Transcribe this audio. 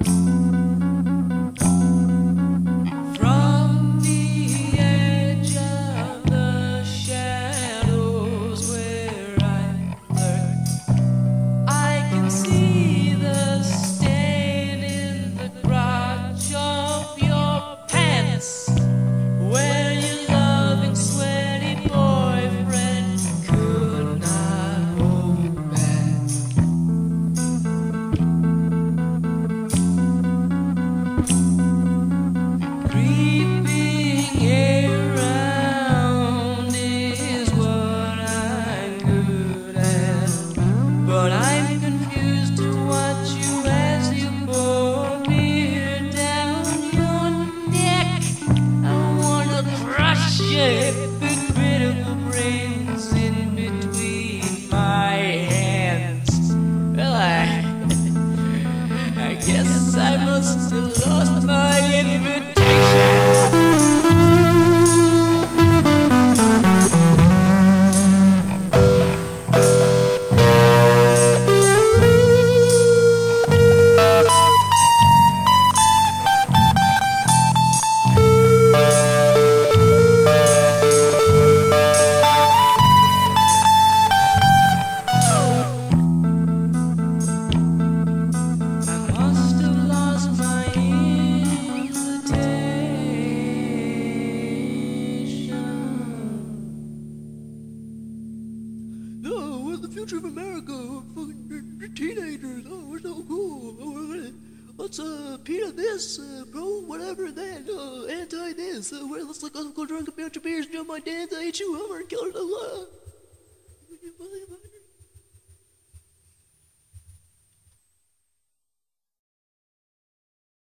From the edge of the shadows where I lurk, I can see the stain in the crotch of your pants, where your loving, sweaty boyfriend could not hold back. Creeping around is what I'm good at, but I'm confused to watch you as you pour beer down your neck. I wanna crush your hypocritical brains in between my hands. Well, I guess I must have lost my invitation. No, we're the future of America. We're fucking teenagers. Oh, we're so cool. Oh, let's PETA this, pro whatever that, anti this. Let's go drink a bunch of beers, jump my dance, I hate you, Hummer, and kill it.